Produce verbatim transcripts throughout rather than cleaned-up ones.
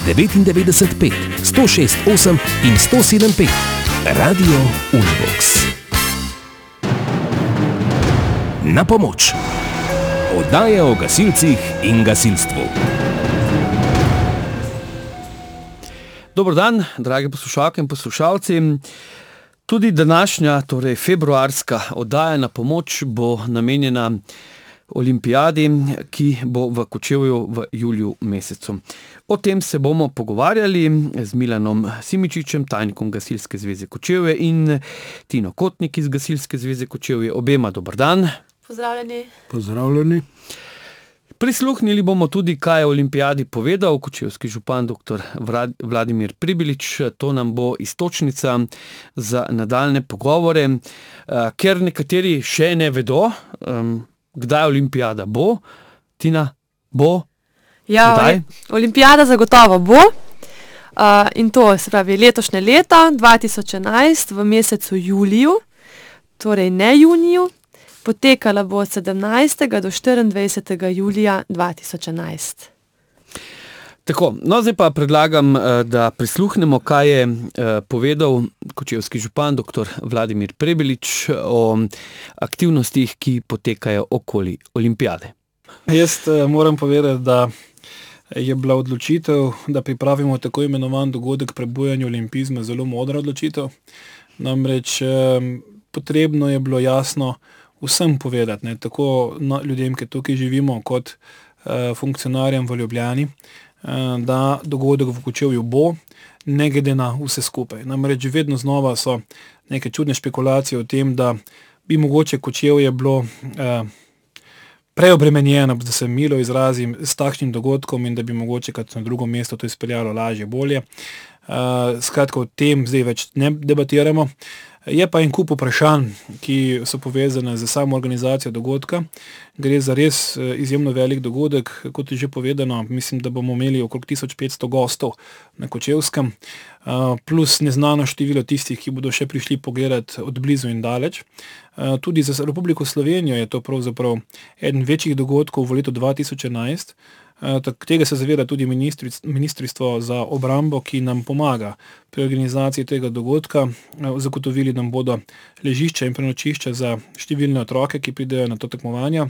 devetindevetdeset pet, sto šest osem in sto sedem pet. Radio Univox. Na pomoč. Oddaja o gasilcih in gasilstvu. Dober dan, dragi poslušalke in poslušalci. Tudi današnja, torej februarska oddaja Na pomoč bo namenjena olimpijadi, ki bo v Kočevju v juliju mesecu. O tem se bomo pogovarjali z Milanom Simičičem, tajnikom Gasilske zveze Kočevje, in Tino Kotnik iz Gasilske zveze Kočevje. Obema dober dan. Pozdravljeni. Pozdravljeni. Prisluhnili bomo tudi, kaj je o olimpijadi povedal kočevski župan doktor Vladimir Pribilič. To nam bo iztočnica za nadaljne pogovore, ker nekateri še ne vedo, kdaj olimpijada bo. Tina, bo? Ja, kdaj? Olimpijada zagotovo bo. Uh, in to se pravi letošnje leta, dva tisoč enajst, v mesecu juliju, torej ne juniju. Potekala bo od sedemnajstega do štiriindvajsetega julija dva tisoč enajst. Tako, no zdaj pa predlagam, da prisluhnemo, kaj je povedal kočevski župan doktor Vladimir Pribilič o aktivnostih, ki potekajo okoli olimpijade. Jaz moram povedati, da je bila odločitev, da pripravimo tako imenovan dogodek prebujanja olimpizma, zelo modra odločitev. Namreč potrebno je bilo jasno vsem povedati, ne, tako ljudem, ki tukaj živimo, kot uh, funkcionarjem v Ljubljani, uh, da dogodek v Kočevju bo, ne glede na vse skupaj. Namreč vedno znova so neke čudne špekulacije o tem, da bi mogoče Kočevje bilo uh, preobremenjeno, da se milo izrazim, s takšnim dogodkom in da bi mogoče kot na drugo mesto to izpeljalo lažje, bolje. Uh, skratka, o tem zdaj več ne debatiramo. Je pa en kup vprašanj, ki so povezane z samo organizacijo dogodka. Gre za res izjemno velik dogodek, kot je že povedano, mislim, da bomo imeli okrog tisoč petsto gostov na Kočevskem, plus neznano število tistih, ki bodo še prišli pogledati od blizu in daleč. Tudi za Republiko Slovenijo je to pravzaprav eden večjih dogodkov v letu dva tisoč enajst. Tega se zaveda tudi ministrstvo za obrambo, ki nam pomaga pri organizaciji tega dogodka. Zagotovili nam bodo ležišča in prenočišča za številne otroke, ki pridejo na to tekmovanje,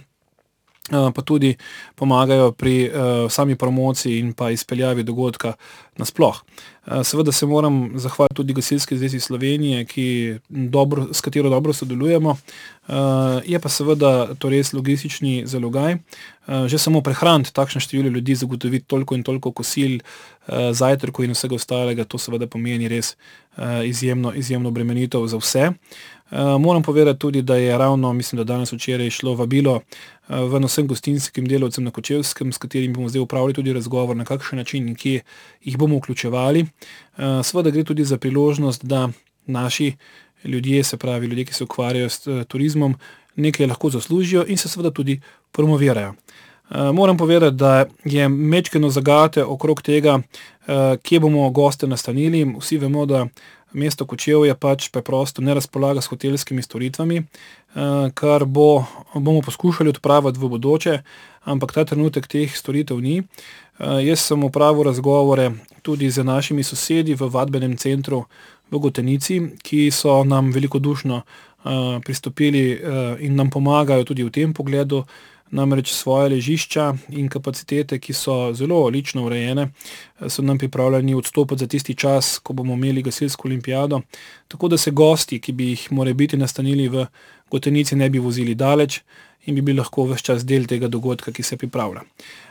pa tudi pomagajo pri uh, sami promociji in pa izpeljavi dogodka nasploh. Uh, seveda se moram zahvaliti tudi Gasilski zvezi Slovenije, ki dobro, s katero dobro sodelujemo. Uh, je pa seveda to res logistični zalogaj. Uh, že samo prehraniti takšno število ljudi, zagotoviti toliko in toliko kosil, uh, zajtrkov in vsega ostalega, to seveda pomeni res uh, izjemno, izjemno bremenitev za vse. Uh, moram povedati tudi, da je ravno, mislim, da danes včeraj šlo vabilo uh, v vsem gostinskim delavcem na Kočevskem, s katerim bomo zdaj upravili tudi razgovor, na kakšen način in kje jih bomo vključevali. Uh, seveda gre tudi za priložnost, da naši ljudje, se pravi ljudje, ki se ukvarjajo s uh, turizmom, nekaj lahko zaslužijo in se seveda tudi promovirajo. Uh, moram povedati, da je mečkeno zagate okrog tega, uh, kje bomo goste nastanili. Vsi vemo, da mesto Kočevje pač preprosto ne razpolaga s hotelskimi storitvami, kar bo, bomo poskušali odpraviti v bodoče, ampak ta trenutek teh storitev ni. Jaz sem opravil razgovore tudi z našimi sosedi v vadbenem centru v Gotenici, ki so nam velikodušno pristopili in nam pomagajo tudi v tem pogledu. Namreč svoje ležišča in kapacitete, ki so zelo lično urejene, so nam pripravljeni odstopiti za tisti čas, ko bomo imeli gasilsko olimpijado, tako da se gosti, ki bi jih morebiti nastanili v Gotenici, ne bi vozili daleč in bi bili lahko ves čas del tega dogodka, ki se pripravlja.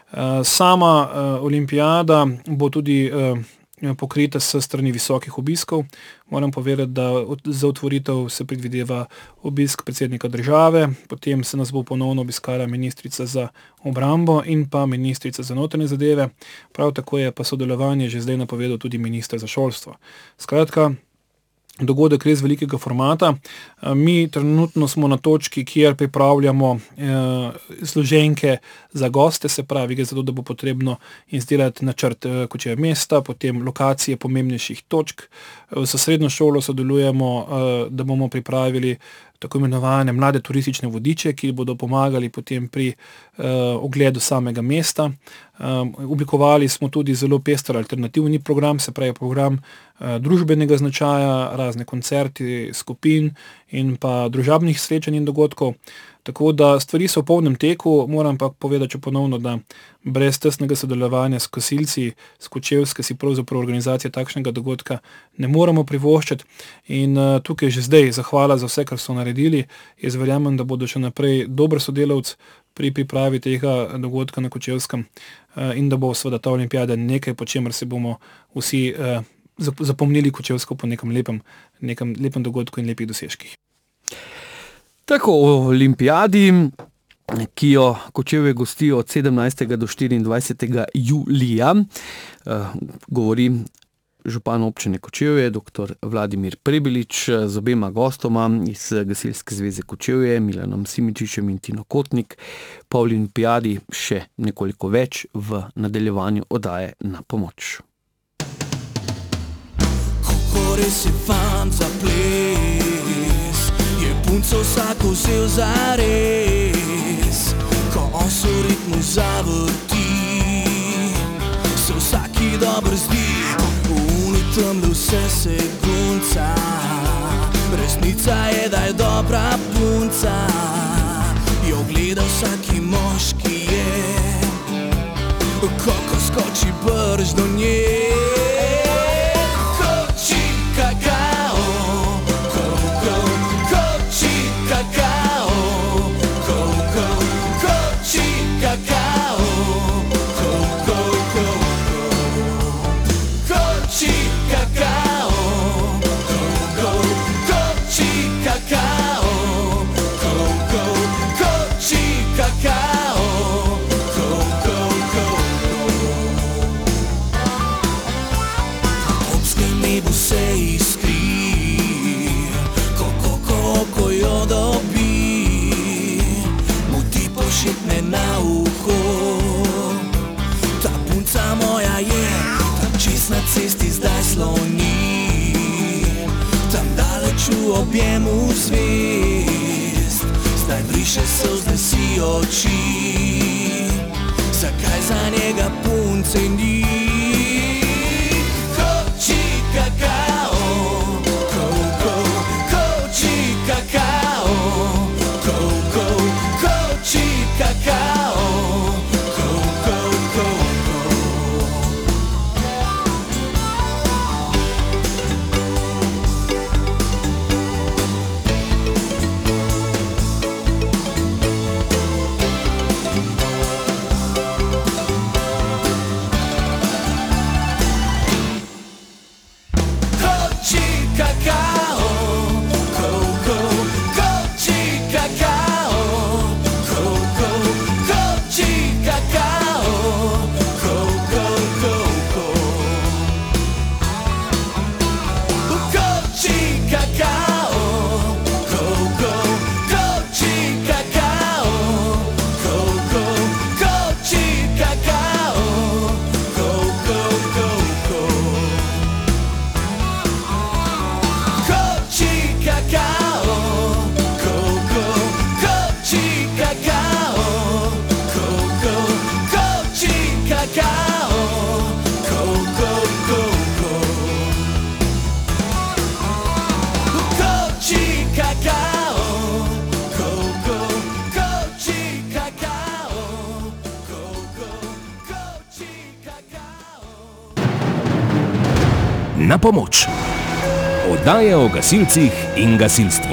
Sama olimpijada bo tudi pokrita s strani visokih obiskov. Moram povedati, da za otvoritev se predvideva obisk predsednika države, potem se nas bo ponovno obiskala ministrica za obrambo in pa ministrica za notranje zadeve. Prav tako je pa sodelovanje že zdaj napovedal tudi minister za šolstvo. Skratka, dogodek res velikega formata. Mi trenutno smo na točki, kjer pripravljamo eh, zloženke za goste, se pravi, zato da bo potrebno izdelati načrt eh, Kočevje mesta, potem lokacije pomembnejših točk. S srednjo šolo sodelujemo, eh, da bomo pripravili tako imenovane mlade turistične vodiče, ki bodo pomagali potem pri uh, ogledu samega mesta. Um, oblikovali smo tudi zelo pester alternativni program, se pravi program uh, družbenega značaja, razne koncerti, skupin in pa družabnih srečanj in dogodkov. Tako da stvari so v polnem teku, moram pa povedati ponovno, da brez tesnega sodelovanja s Kosilci, s Kočevske si pravzaprav organizacije takšnega dogodka ne moremo privoščiti. In uh, tukaj že zdaj zahvala za vse, kar so naredili. Jaz verjamem, da bodo še naprej dober sodelavc pri pripravi tega dogodka na Kočevskem uh, in da bo seveda ta olimpijada nekaj, po čemer se bomo vsi uh, zapomnili Kočevsko po nekem lepem, nekem lepem dogodku in lepih dosežkih. Tako o olimpijadi, ki jo Kočevje gosti od sedemnajstega do štiriindvajsetega julija, uh, govori župan občine Kočevje, doktor Vladimir Prebilič, z obema gostoma iz Gasilske zveze Kočevje, Milanom Simičičem in Tino Kotnik, po olimpijadi še nekoliko več v nadaljevanju oddaje Na pomoč. Kako res je fant za ples, je punco vsako vzel za res, ko on se v ritmu zavrti, se vsaki dobro zdi, v uni temle vse se gunca, resnica je, da je dobra punca, jo gleda vsaki moški je, kako skoči brž do nje. Koči kakao, ko, ko, koči kakao, ko, ko, koči kakao, ko, ko, ko, koči kakao, ko, ko, koči kakao, ko, ko, koči kakao, ko, ko, ko. Nebu se iskri, ko, ko, ko, ko jo dobi, mu ti pošipne na uho. Ta punca moja je, tam čist na cesti zdaj sloni, tam daleč v objemu zvezd, zdaj briše solzne si oči, zakaj za njega punce ni? Kakao, ko, ko, koči kakao, ko, ko, koči kakao, ko, ko, ko, Na pomoč. Oddaja o gasilcih in gasilstvu.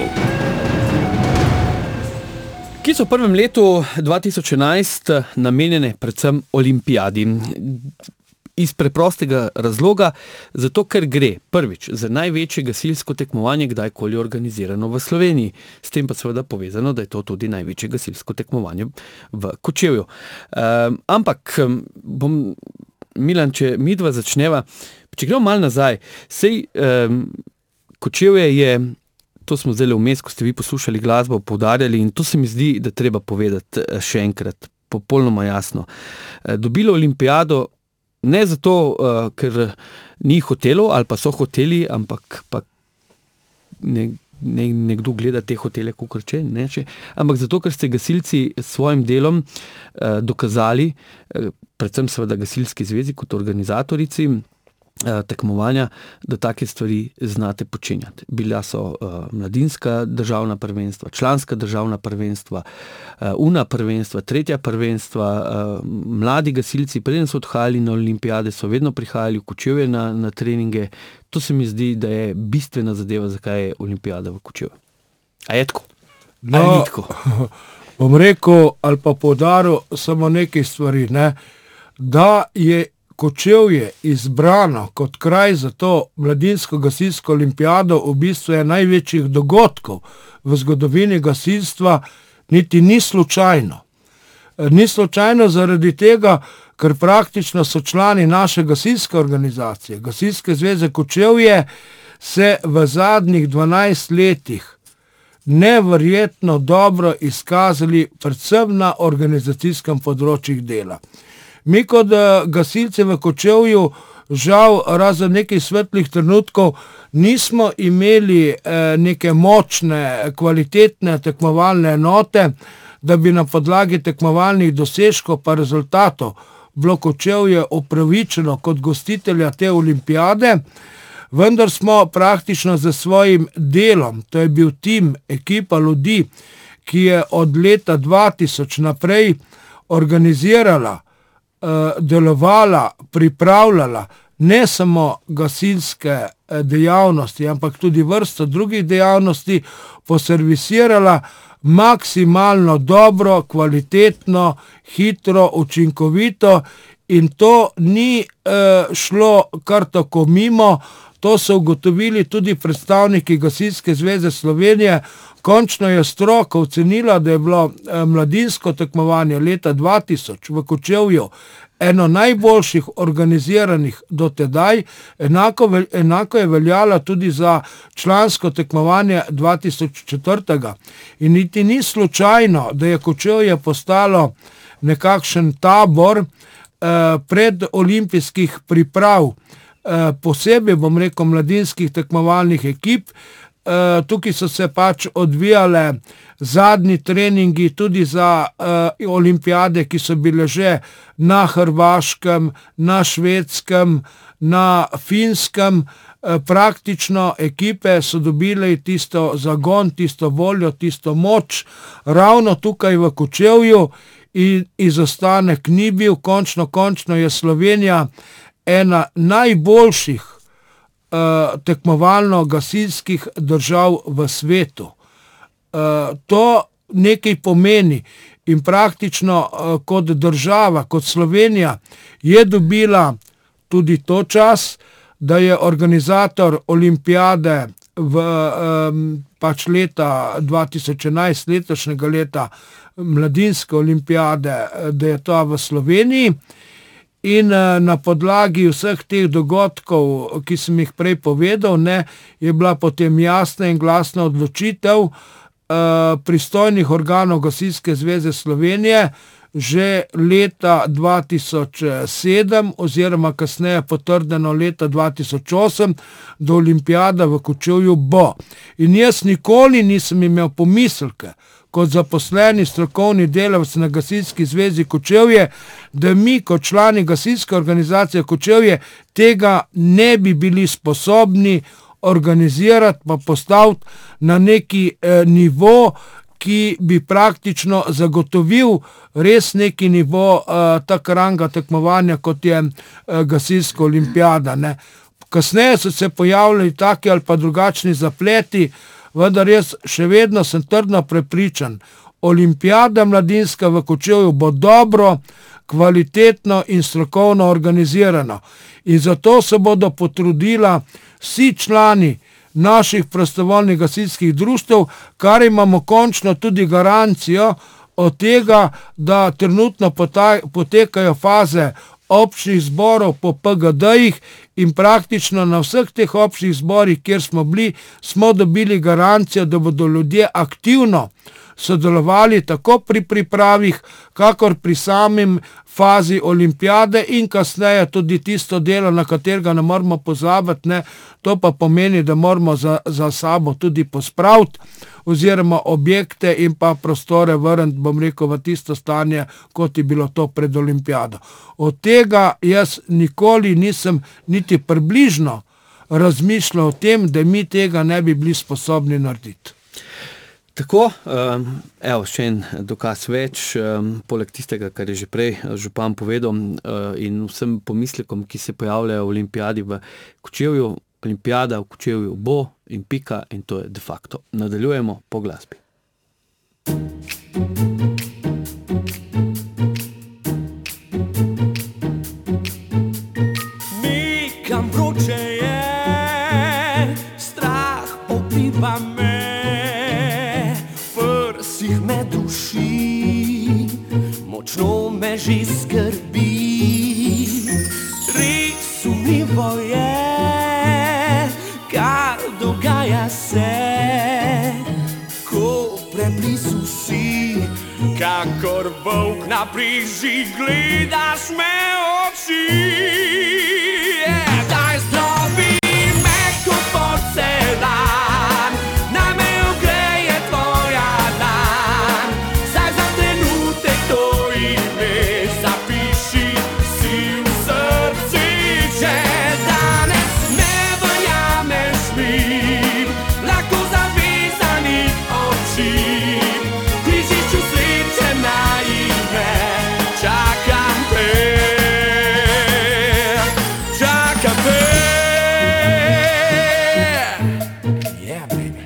Ki so v prvem letu dva tisoč enajst namenjene predvsem olimpijadi. Iz preprostega razloga, zato ker gre prvič za največje gasilsko tekmovanje kdajkoli organizirano v Sloveniji. S tem pa seveda povezano, da je to tudi največje gasilsko tekmovanje v Kočevju. Um, ampak bom, Milan, če midva začneva, če gremo malo nazaj, sej um, Kočevje je, to smo zdaj vmes, ko ste vi poslušali glasbo, poudarjali, in to se mi zdi, da treba povedati še enkrat, popolnoma jasno. Dobilo olimpijado ne zato, uh, ker ni hotelo ali pa so hoteli, ampak pa ne, ne, nekdo gleda te hotele, kakor če, ne, če, ampak zato, ker ste gasilci s svojim delom eh, dokazali, eh, predvsem seveda gasilski zvezi kot organizatorici eh, tekmovanja, da take stvari znate počenjati. Bila so eh, mladinska državna prvenstva, članska državna prvenstva, eh, una prvenstva, tretja prvenstva, eh, mladi gasilci, preden so odhajali na olimpijade, so vedno prihajali v Kočevje na, na treninge. To se mi zdi, da je bistvena zadeva, zakaj je olimpijada v Kočevju. A je tako? No, A je ni tako? Bom rekel ali pa poudaril samo nekaj stvari, ne? Da je Kočevje izbrano kot kraj za to mladinsko gasilsko olimpijado, v bistvu je največjih dogodkov v zgodovini gasilstva, niti ni slučajno. Ni slučajno zaradi tega, ker praktično so člani naše gasilske organizacije, Gasilske zveze Kočevje, se v zadnjih dvanajst letih neverjetno dobro izkazali predvsem na organizacijskem področju dela. Mi kot gasilci v Kočevju, žal, razen nekaj svetlih trenutkov, nismo imeli eh, neke močne, kvalitetne tekmovalne enote, da bi na podlagi tekmovalnih dosežkov pa rezultatov bilo Kočevje upravičeno kot gostitelja te olimpijade, vendar smo praktično za svojim delom, to je bil tim, ekipa ljudi, ki je od leta dva tisoč naprej organizirala, delovala, pripravljala ne samo gasilske dejavnosti, ampak tudi vrsto drugih dejavnosti, poservisirala maksimalno dobro, kvalitetno, hitro, učinkovito, in to ni eh, šlo kar tako mimo. To so ugotovili tudi predstavniki Gasilske zveze Slovenije. Končno je stroka ocenila, da je bilo eh, mladinsko tekmovanje leta dva tisoč v Kočevju eno najboljših organiziranih do tedaj, enako, enako je veljala tudi za člansko tekmovanje dva tisoč četiri. In niti ni slučajno, da je Kočevje postalo nekakšen tabor eh, pred olimpijskih priprav, eh, posebej, bom rekel, mladinskih tekmovalnih ekip. Uh, tukaj so se pač odvijale zadnji treningi tudi za uh, olimpijade, ki so bile že na Hrvaškem, na Švedskem, na Finskem. Uh, praktično ekipe so dobile tisto zagon, tisto voljo, tisto moč ravno tukaj v Kočevju in izostanek ni bil. Končno, končno je Slovenija ena najboljših Uh, tekmovalno-gasilskih držav v svetu. Uh, to nekaj pomeni in praktično uh, kot država, kot Slovenija je dobila tudi to čas, da je organizator olimpijade v um, pač leta dva tisoč enajst, letošnjega leta, mladinske olimpijade, da je to v Sloveniji. In na podlagi vseh teh dogodkov, ki sem jih prej povedal, ne, je bila potem jasna in glasna odločitev eh, pristojnih organov Gasilske zveze Slovenije že leta dva tisoč sedem oziroma kasneje potrdeno leta dva tisoč osem, da olimpijada v Kočevju bo. In jaz nikoli nisem imel pomisleke kot zaposleni strokovni delavec na Gasilski zvezi Kočevje, da mi kot člani gasilske organizacije Kočevje tega ne bi bili sposobni organizirati pa postaviti na neki eh, nivo, ki bi praktično zagotovil res neki nivo uh, tak ranga tekmovanja, kot je uh, gasilska olimpijada. Ne. Kasneje so se pojavljali taki ali pa drugačni zapleti, vendar jaz še vedno sem trdno prepričan, olimpijada mladinska v Kočevju bo dobro, kvalitetno in strokovno organizirana. In zato se bodo potrudila vsi člani naših prostovoljnih gasilskih društev, kar imamo končno tudi garancijo od tega, da trenutno potekajo faze občnih zborov po P G D-jih in praktično na vseh teh občnih zborih, kjer smo bili, smo dobili garancijo, da bodo ljudje aktivno sodelovali tako pri pripravih, kakor pri samim fazi olimpijade in kasneje tudi tisto delo, na katerega ne moramo pozabiti, ne, to pa pomeni, da moramo za, za sabo tudi pospraviti oziroma objekte in pa prostore vrniti, bom rekel, v tisto stanje, kot je bilo to pred olimpijado. Od tega jaz nikoli nisem niti približno razmišljal o tem, da mi tega ne bi bili sposobni narediti. Tako, evo, še en dokaz več, poleg tistega, kar je že prej župan povedal in vsem pomislekom, ki se pojavljajo v olimpijadi v Kočevju, olimpijada v Kočevju bo in pika in to je de facto. Nadaljujemo po glasbi. Nekam vroče je, strah opiva me, prsih me duši, močno me že skrbi. Res sumljivo je, kar dogaja se, ko preblizu si, kakor volk na priži, gledaš me oči. Daj zdravi me kot porcelan, naj me ogreje tvoja dlan, saj za trenutek to ime zapiši si v srci. Če danes ne verjameš mi, lahko zavezanih oči, križišču sreče naivne, čakam te, čakam te. Yeah, baby.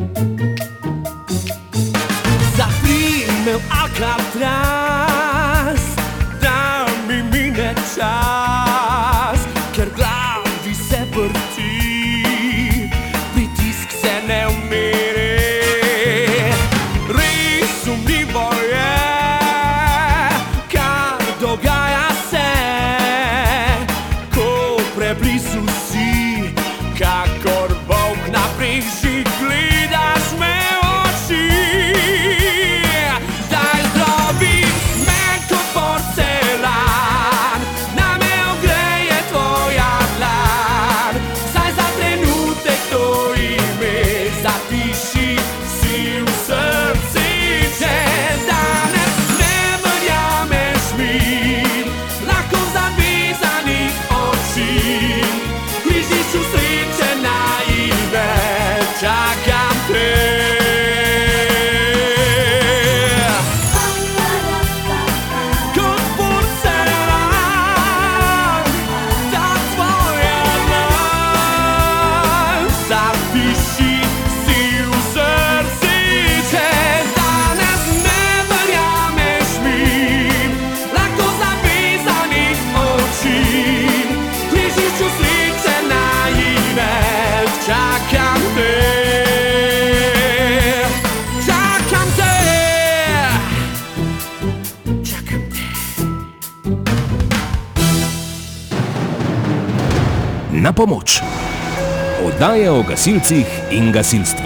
Zaprime v Alcatraz, da mi mine čas, ker glavi se vrti, pritisk se ne umiri. Res sumljivo je, kar dogaja se, ko preblizu si, kakor volk na priži, gledaš me oči. Daj zdravi me kot porcelan, naj me ogreje tvoja dlan, saj za trenutek to ime zapiši si v srci. Če danes ne verjameš mi, lahko zavezanih oči, križišču sreče naivne, čakam te. Kot porcelan, ta tvoja dlan, zapiši si v srci. Če danes ne verjameš mi, lahko zavezanih oči, križišču sreče naivne, čakam te, čakam te, čakam te. Na pomoč. Oddaja o gasilcih in gasilstvu.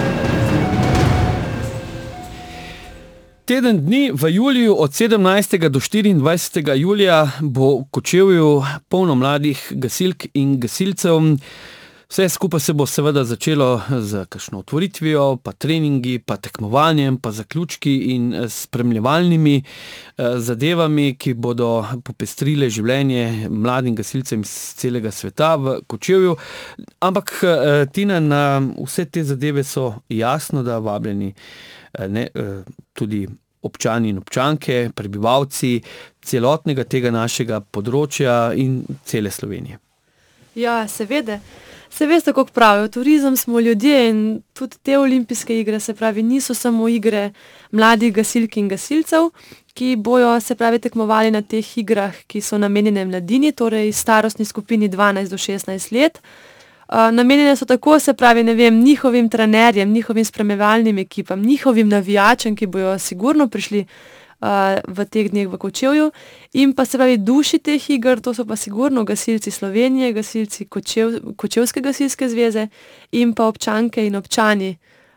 Teden dni v juliju od sedemnajstega do štiriindvajsetega julija bo v Kočevju polno mladih gasilk in gasilcev. Vse skupaj se bo seveda začelo z kakšno otvoritvijo, pa treningi, pa tekmovanjem, pa zaključki in spremljevalnimi zadevami, ki bodo popestrile življenje mladim gasilcem iz celega sveta v Kočevju. Ampak Tina, na vse te zadeve so jasno, da vabljeni ne, tudi občani in občanke, prebivalci celotnega tega našega področja in cele Slovenije. Ja, seveda. Se veste, kako pravijo, turizem smo ljudje in tudi te olimpijske igre, se pravi, niso samo igre mladih gasilk in gasilcev, ki bojo, se pravi, tekmovali na teh igrah, ki so namenjene mladini, torej starostni skupini dvanajst do šestnajst let. Uh, namenjene so tako, se pravi, ne vem, njihovim trenerjem, njihovim spremljevalnim ekipam, njihovim navijačem, ki bojo sigurno prišli uh, v teh dneh v Kočevju, in pa se pravi duši teh iger, to so pa sigurno gasilci Slovenije, gasilci Kočev, Kočevske gasilske zveze in pa občanke in občani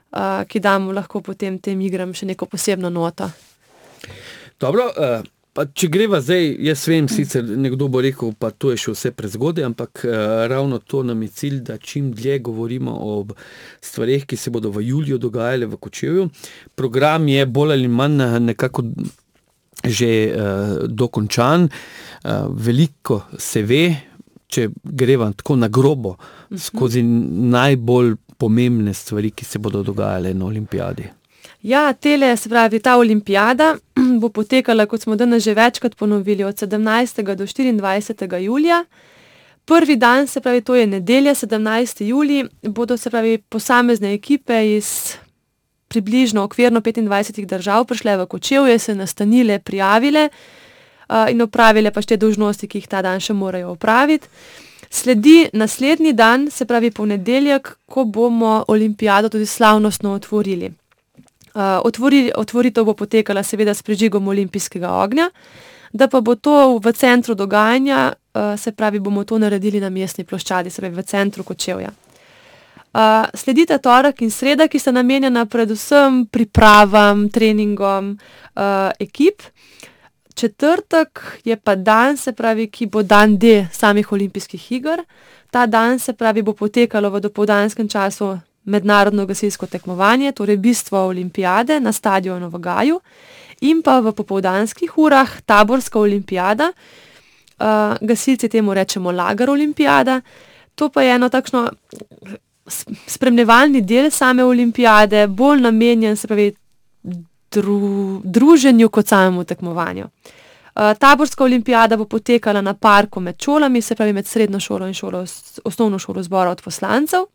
uh, ki damo lahko potem tem igram še neko posebno noto. Dobro, uh, pa če greva zdaj, jaz vem, sicer nekdo bo rekel, pa to je še vse prezgodaj, ampak uh, ravno to nam je cilj, da čim dlje govorimo o stvareh, ki se bodo v juliju dogajale v Kočevju. Program je bolj ali manj nekako že uh, dokončan, uh, veliko se ve, če greva tako na grobo, uh-huh. skozi najbolj pomembne stvari, ki se bodo dogajale na olimpijadi. Ja, tele, se pravi, ta olimpijada bo potekala, kot smo danes že večkrat ponovili, od sedemnajstega do štiriindvajsetega julija. Prvi dan, se pravi, to je nedelja, sedemnajsti julij, bodo, se pravi, posamezne ekipe iz približno okvirno petindvajsetih držav prišle v Kočevje, se nastanile, prijavile uh, in opravile pač te dolžnosti, ki jih ta dan še morajo opraviti. Sledi naslednji dan, se pravi ponedeljek, ko bomo olimpijado tudi slavnostno otvorili. Uh, otvori, otvoritev bo potekala seveda s prižigom olimpijskega ognja, da pa bo to v centru dogajanja, uh, se pravi, bomo to naredili na mestni ploščadi, se pravi v centru Kočevja. Uh, sledita torek in sreda, ki sta namenjena predvsem pripravam, treningom uh, ekip. Četrtek je pa dan, se pravi, ki bo dan D samih olimpijskih iger. Ta dan, se pravi, bo potekalo v dopoldanskem času mednarodno gasilsko tekmovanje, torej bistvo olimpijade na stadionu v Gaju, in pa v popoldanskih urah taborska olimpijada, uh, gasilci temu rečemo lagar olimpijada. To pa je eno takšno spremljevalni del same olimpijade, bolj namenjen, se pravi, dru, druženju kot samemu tekmovanju. Uh, taborska olimpijada bo potekala na parku med šolami, se pravi med srednjo šolo in šolo, osnovno šolo zbora od poslancev.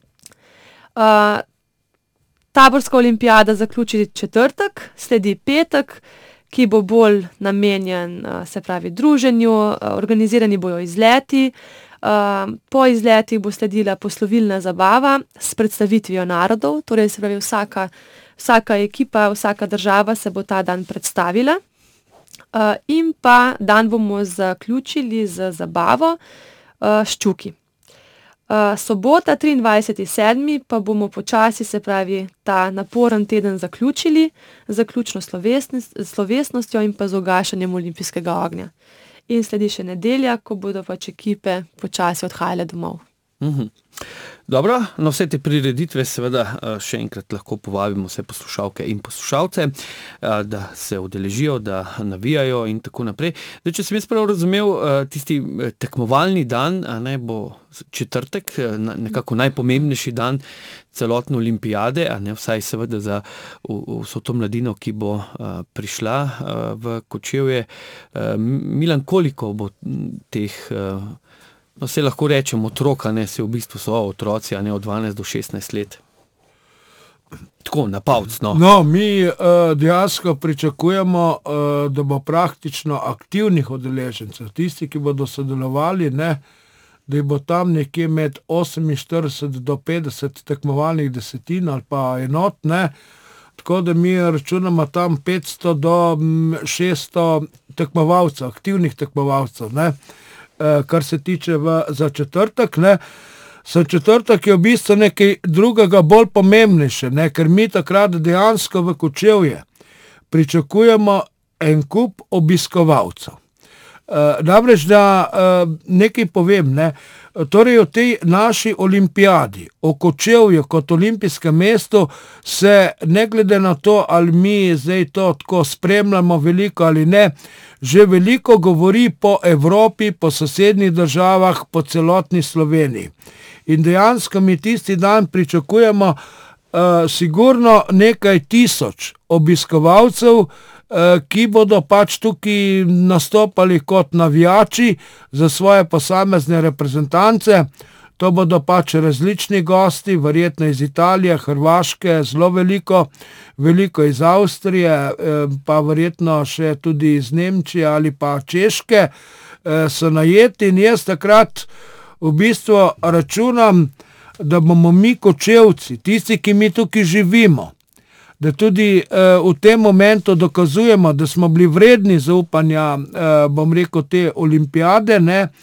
Uh, taborska olimpijada zaključi četrtek, sledi petek, ki bo bolj namenjen, uh, se pravi, druženju, uh, organizirani bojo izleti, uh, po izletih bo sledila poslovilna zabava s predstavitvijo narodov, torej se pravi vsaka, vsaka ekipa, vsaka država se bo ta dan predstavila, uh, in pa dan bomo zaključili z zabavo uh, ščuki. Uh, sobota, triindvajseti sedmi pa bomo počasi, se pravi, ta naporen teden zaključili, zaključno slovesnost, slovesnostjo in pa z ugašanjem olimpijskega ognja. In sledi še nedelja, ko bodo pač ekipe počasi odhajale domov. Mhm. Dobro, na vse te prireditve seveda še enkrat lahko povabimo vse poslušalke in poslušalce, da se udeležijo, da navijajo in tako naprej. Da, če sem jaz prav razumel, tisti tekmovalni dan, a ne, bo četrtek, nekako najpomembnejši dan celotne olimpijade, a ne, vsaj seveda za vso to mladino, ki bo prišla v Kočevje. Milan, koliko bo teh, no, se lahko rečem otroka, ne, se v bistvu so otroci, a ne, od dvanajst do šestnajst let. Tako, na palc, no. No, mi uh, dejansko pričakujemo, uh, da bo praktično aktivnih udeležencev, tisti, ki bodo sodelovali, ne, da bo tam nekje med oseminštirideset do petdeset tekmovalnih desetin ali pa enot, ne, tako da mi računamo tam petsto do šeststo tekmovalcev, aktivnih tekmovalcev, ne. Kar se tiče v, za četrtek, ne, za četrtek je v bistvu nekaj drugega bolj pomembnejše, ne, ker mi takrat dejansko v Kočevje pričakujemo en kup obiskovalcev. Uh, namreč, da uh, nekaj povem, ne, torej o tej naši olimpijadi, o Kočevju kot olimpijskem mestu se ne glede na to, ali mi zdaj to tako spremljamo veliko ali ne, že veliko govori po Evropi, po sosednjih državah, po celotni Sloveniji. In dejansko mi tisti dan pričakujemo uh, sigurno nekaj tisoč obiskovalcev, ki bodo pač tukaj nastopali kot navijači za svoje posamezne reprezentance. To bodo pač različni gosti, verjetno iz Italije, Hrvaške, zelo veliko, veliko iz Avstrije, pa verjetno še tudi iz Nemčije ali pa Češke so najeti. In jaz takrat v bistvu računam, da bomo mi Kočevci, tisti, ki mi tukaj živimo, da tudi uh, v tem momentu dokazujemo, da smo bili vredni zaupanja, uh, bom rekel, te olimpijade, ne,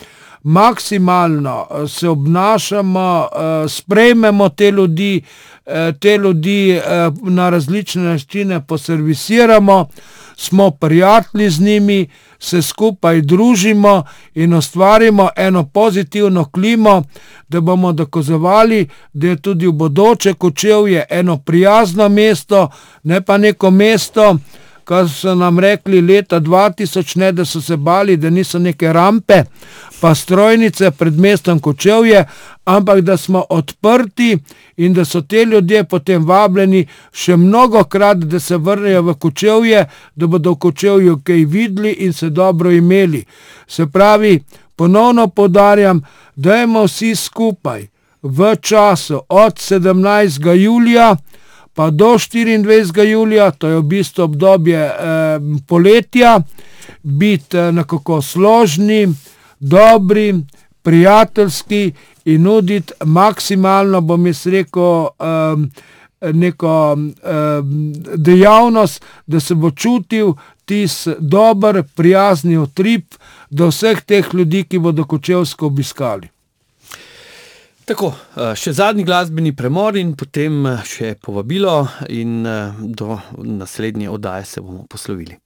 maksimalno eh, se obnašamo, eh, sprejmemo te ljudi, eh, te ljudi eh, na različne načine poservisiramo, smo prijatelji z njimi, se skupaj družimo in ustvarimo eno pozitivno klimo, da bomo dokazovali, da je tudi v bodoče Kočevje eno prijazno mesto, ne pa neko mesto, kar so nam rekli leta dva tisoč, ne, da so se bali, da niso neke rampe pa strojnice pred mestom Kočevje, ampak da smo odprti in da so te ljudje potem vabljeni še mnogokrat, da se vrnejo v Kočevje, da bodo v Kočevju kaj videli in se dobro imeli. Se pravi, ponovno poudarjam, dajmo vsi skupaj v času od sedemnajstega julija pa do štiriindvajsetega julija, to je v bistvu obdobje eh, poletja, biti eh, nekako složni, dobri, prijateljski in nuditi maksimalno, bom jaz rekel, eh, neko eh, dejavnost, da se bo čutil tis dober, prijazni utrip do vseh teh ljudi, ki bodo Kočevsko obiskali. Tako, še zadnji glasbeni premor in potem še povabilo in do naslednje oddaje se bomo poslovili.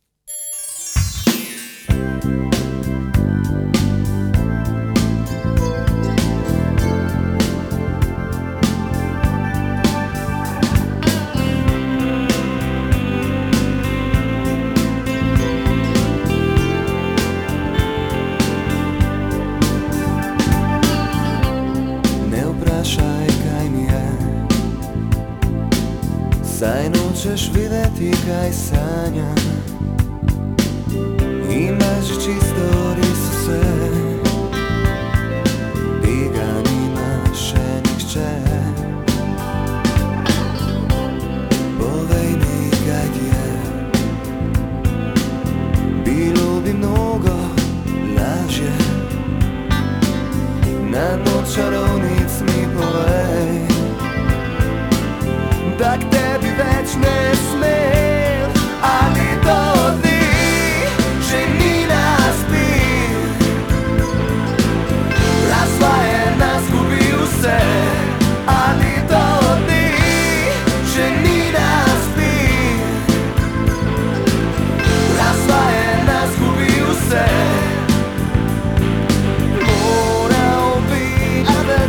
Saj nočeš videti, kaj sanja, imaš že čisto res vse, tega nima še nihče. Povej mi, kaj ti je, bilo bi mnogo lažje, na noč čarovnic mi povej, da k tebi več ne smem, ali to ni, že ni nas bil, razvajena zgubi vse, ali to ni, že ni nas bil, razvajena zgubi vse, moral bi, a da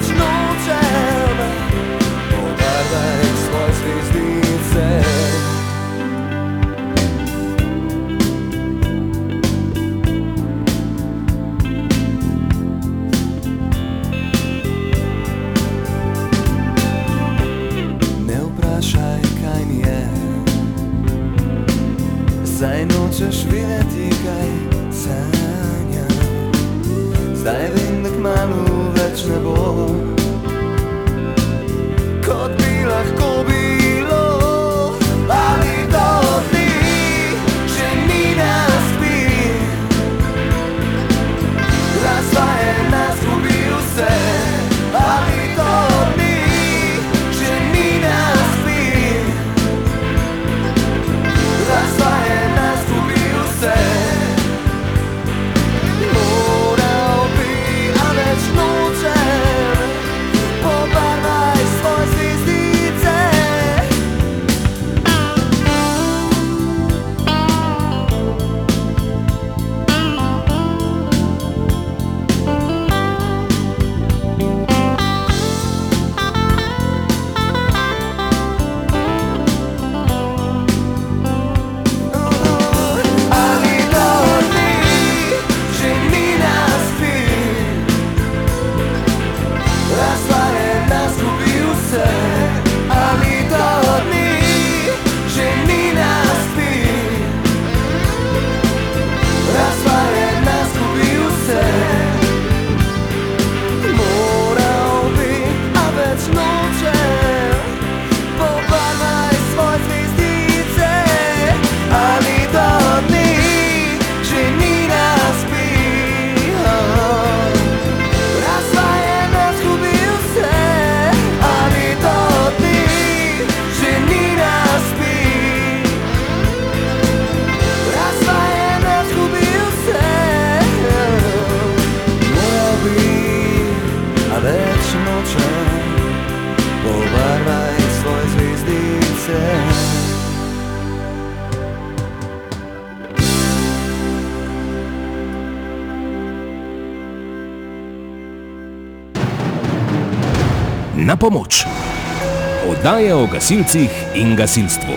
Na pomoč. Oddaje o gasilcih in gasilstvu.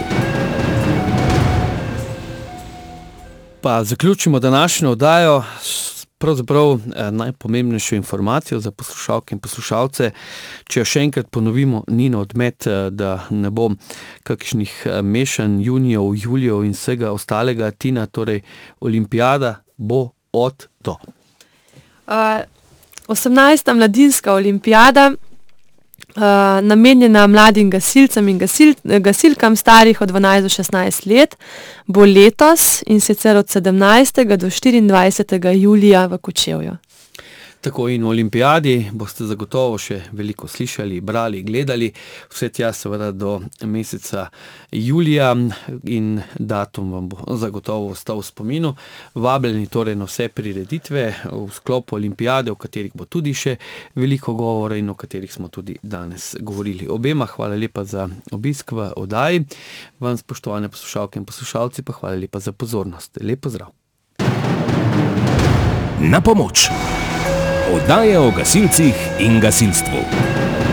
Pa zaključimo današnjo oddajo s pravzaprav eh, najpomembnejšo informacijo za poslušalke in poslušalce. Če jo še enkrat ponovimo, ni na odmet, eh, da ne bo kakšnih eh, mešanj junijev, julijev in vsega ostalega. Tina, torej olimpijada bo od do. Uh, osemnajsta mladinska olimpijada, uh, namenjena mladim gasilcem in gasil, gasilkam starih od dvanajst do šestnajst let, bo letos, in sicer od sedemnajstega do štiriindvajsetega julija v Kočevju. Tako in o olimpijadi boste zagotovo še veliko slišali, brali, gledali, vse tja seveda do meseca julija in datum vam bo zagotovo ostal v spominu. Vabljeni torej na vse prireditve v sklopu olimpijade, o katerih bo tudi še veliko govora in o katerih smo tudi danes govorili. Obema hvala lepa za obisk v oddaji, vam spoštovane poslušalke in poslušalci pa hvala lepa za pozornost. Lep pozdrav. Na pomoč. Oddaje o gasilcih in gasilstvu.